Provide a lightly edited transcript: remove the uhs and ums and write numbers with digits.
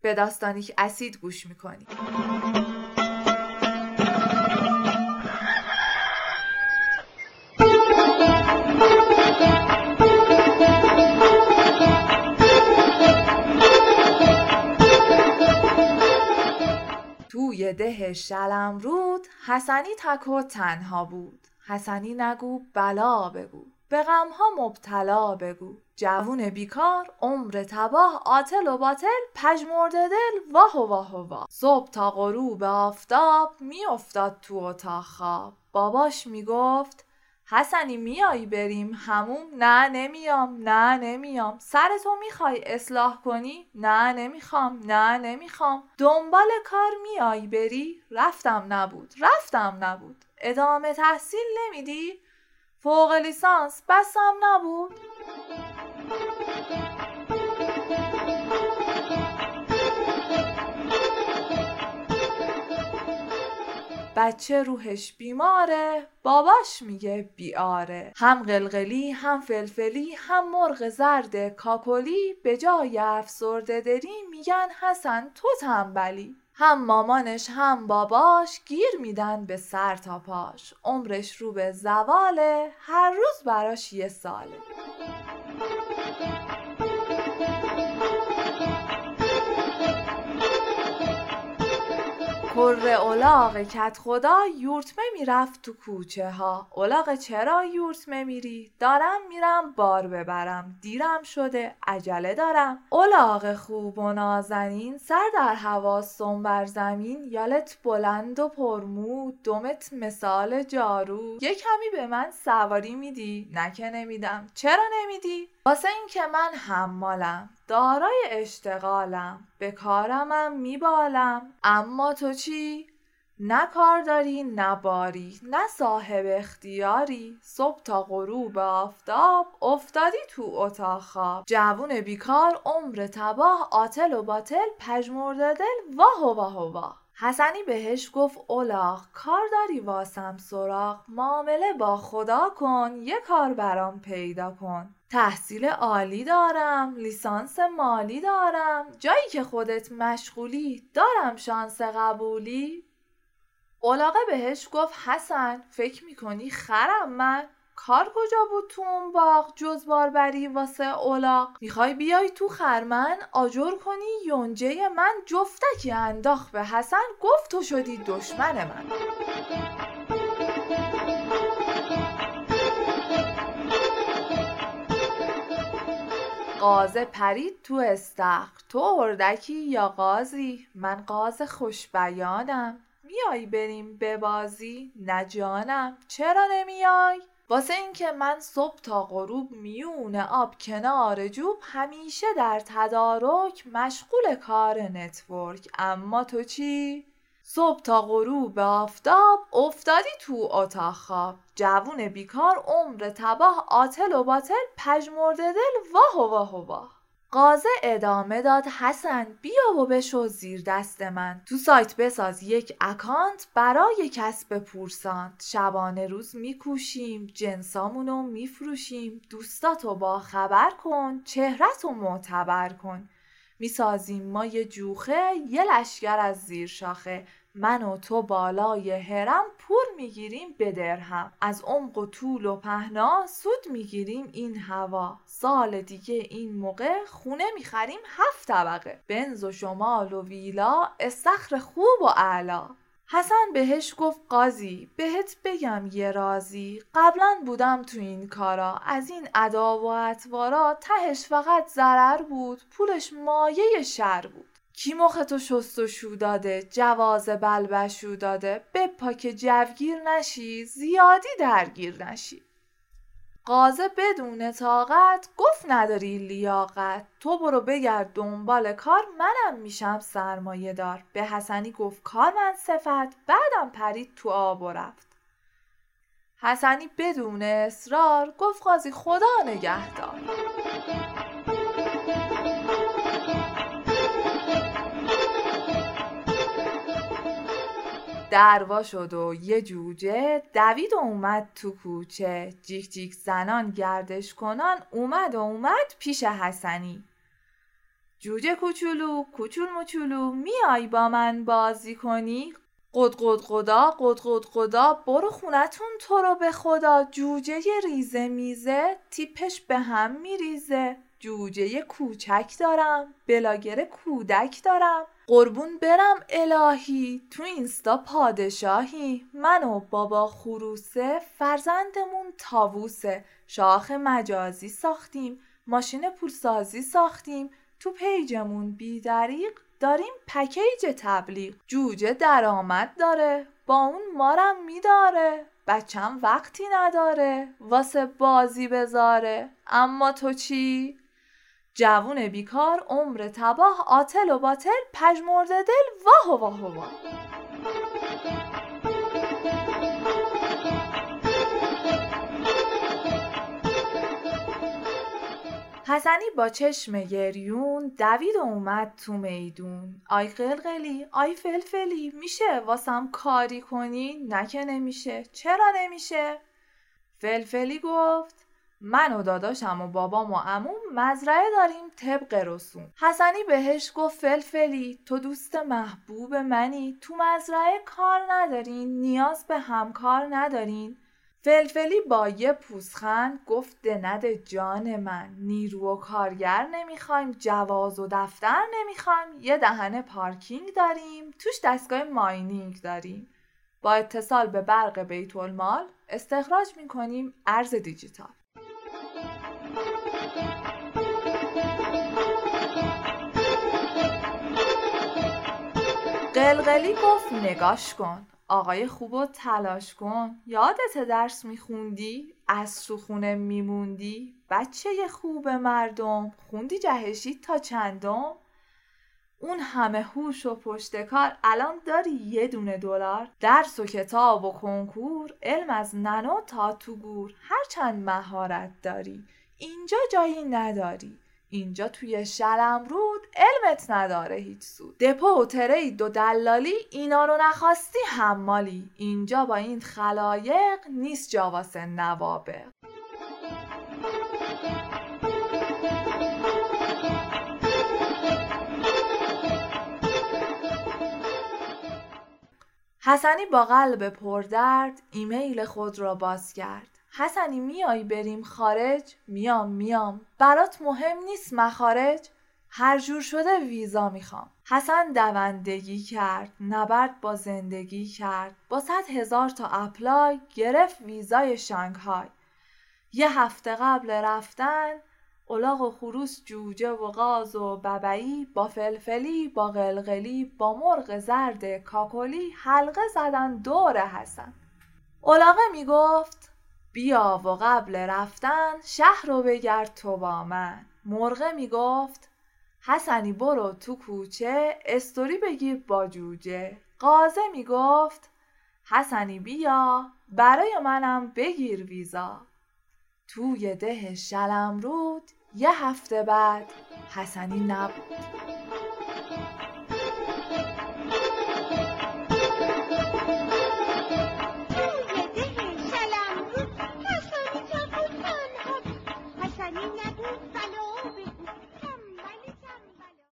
به داستانیک اسید گوش میکنی. توی ده شلمرود حسنی تک و تنها بود. حسنی نگو بلا بگو، به غمها مبتلا بگو. جوون بیکار، عمر تباه، عاطل و باطل، پژمرده دل، واه و واه و واه. صبح تا غروب آفتاب می افتاد تو اتاق خواب. باباش می گفت حسنی میایی بریم حموم؟ نه نمیام، نه نمیام. سرتو میخوای اصلاح کنی؟ نه نمیخوام، نه نمیخوام. دنبال کار میایی بری؟ رفتم نبود. ادامه تحصیل نمیدی؟ فوق لیسانس بسم نبود. بچه روحش بیماره، باباش میگه بیاره. هم قلقلی، هم فلفلی، هم مرغ زرد کاکلی، به جای افسرده دلی میگن حسن تو تنبلی. هم مامانش هم باباش گیر میدن به سر تا پاش. عمرش رو به زواله، هر روز براش یه ساله. کره الاغ کت خدا یورتمه میرفت تو کوچه ها. الاغ چرا یورتمه میری؟ دارم میرم بار ببرم، دیرم شده عجله دارم. الاغ خوب و نازنین، سر در هواستون بر زمین. یالت بلند و پرمو، دمت مثال جارو. یه کمی به من سواری میدی؟ نه که نمیدم. چرا نمیدی؟ واسه این که من حمالم، دارای اشتغالم، به کارمم میبالم. اما تو چی؟ نه کار داری نه باری، نه صاحب اختیاری. صبح تا غروب آفتاب افتادی تو اتاق خواب. جوون بیکار، عمر تباه، عاطل و باطل، پژمرده دل، واه و واه و واه. حسنی بهش گفت الاغ کار داری واسم سراغ؟ معامله با خدا کن، یه کار برام پیدا کن. تحصیل عالی دارم، لیسانس مالی دارم، جایی که خودت مشغولی دارم شانس قبولی. الاغه بهش گفت حسن فکر میکنی خرم من؟ کار کجا بود تو اون باغ جز باربری واسه الاغ؟ میخوای بیای تو خرمن آجر کنی یونجه من؟ جفتکی انداخت به حسن، گفت تو شدی دشمن من. غازه پرید تو استخر، تو اردکی یا غازی؟ من غاز خوش بیانم، میای بریم ببازی؟ نه جانم. چرا نمیای؟ واسه این که من صبح تا غروب میون آب کنار جوب، همیشه در تدارک مشغول کار نتورک. اما تو چی؟ صبح تا غروب آفتاب افتادی تو اتاق خواب. جوون بیکار، عمر تباه، عاطل و باطل، پژمرده دل، واه و واه و واه. غازه ادامه داد حسن بیا و بشو زیر دست من. تو سایت بساز یک اکانت برای کسب پورسانت. شبانه روز میکوشیم، جنسامونو میفروشیم. دوستاتو با خبر کن، چهره‌تو معتبر کن. میسازیم ما یه جوخه، یه لشگر از زیر شاخه. من و تو بالای هرم، پول میگیریم به درهم. از عمق و طول و پهنا سود میگیریم این هوا. سال دیگه این موقع خونه میخریم 7 طبقه. بنز و شمال و ویلا، استخر خوب و اعلا. حسن بهش گفت قاضی بهت بگم یه رازی. قبلا بودم تو این کارا، از این ادا و اطوارا. تهش فقط ضرر بود، پولش مایه شر بود. کی مختو شست و شو داده، جواز بلبشو داده؟ بپا که جوگیر نشی، زیادی درگیر نشی. غازه بدون طاقت گفت نداری لیاقت. تو برو بگرد دنبال کار، منم میشم سرمایه دار. به حسنی گفت کارمند صفت، بعدم پرید تو آب و رفت. حسنی بدون اصرار گفت قاضی خدا نگهدار. دروا شد و یه جوجه، دوید و اومد تو کوچه. جیک جیک زنان گردش کنان، اومد پیش حسنی. جوجه کوچولو کوچول موچولو میای با من بازی کنی؟ قد قد قدا قد قد قدا برو خونتون تو رو به خدا. جوجه ریزه میزه تیپش به هم میریزه. جوجه کوچک دارم بلاگر کودک دارم. قربون برم الهی تو اینستا پادشاهی. من و بابا خروسه فرزندمون طاووسه. شاخ مجازی ساختیم ماشین پولسازی ساختیم. تو پیجمون بیدریق داریم پکیج تبلیغ. جوجه درآمد داره با اون مارم میداره. بچم وقتی نداره واسه بازی بذاره. اما تو چی؟ جوون بیکار عمر تباه عاطل و باطل پژمرده دل واه واه واه. حسنی با چشم گریون دوید و اومد تو میدون. آی قلقلی آی فلفلی میشه واسم کاری کنی؟ نه که نمیشه. چرا نمیشه؟ فلفلی گفت من و داداشم و بابام و عموم مزرعه داریم طبق رسوم. حسنی بهش گفت فلفلی تو دوست محبوب منی، تو مزرعه کار ندارین نیاز به همکار ندارین. فلفلی با یه پوزخند گفت دنده جان من، نیرو و کارگر نمیخوایم، جواز و دفتر نمیخوایم، یه دهنه پارکینگ داریم توش دستگاه ماینینگ داریم. با اتصال به برق بیت المال استخراج میکنیم ارز دیجیتال. قلقلی گفت نگاش کن آقای خوبو تلاش کن، یادت درس میخوندی؟ از تو خونه میموندی؟ بچه خوب مردم خوندی جهشی تا چندم؟ اون همه هوش و پشتکار الان داری $1 درس و کتاب و کنکور، علم از ننو تا تو گور، هرچند مهارت داری اینجا جایی نداری. اینجا توی شلمرود علمت نداره هیچ سود. دپو و ترید و دلالی اینا رو نخواستی حمالی. اینجا با این خلایق نیست جا واسه نوابق. حسنی با قلب پردرد ایمیل خود را باز کرد. حسنی میای بریم خارج؟ میام. برات مهم نیست مخارج؟ هر جور شده ویزا میخوام. حسن دوندگی کرد، نبرد با زندگی کرد، با 100,000 تا اپلای گرفت ویزای شانگهای. یه هفته قبل رفتن الاغ و خروس جوجه و قاز و ببعی با فلفلی با قلقلی با مرغ زرد کاکلی حلقه زدن دور حسن. الاغه میگفت بیا و قبل رفتن شهر رو بگرد تو با من. مرغه میگفت حسنی برو تو کوچه استوری بگیر با جوجه. قازه میگفت حسنی بیا برای منم بگیر ویزا. توی ده شلمرود یه هفته بعد حسنی نبود.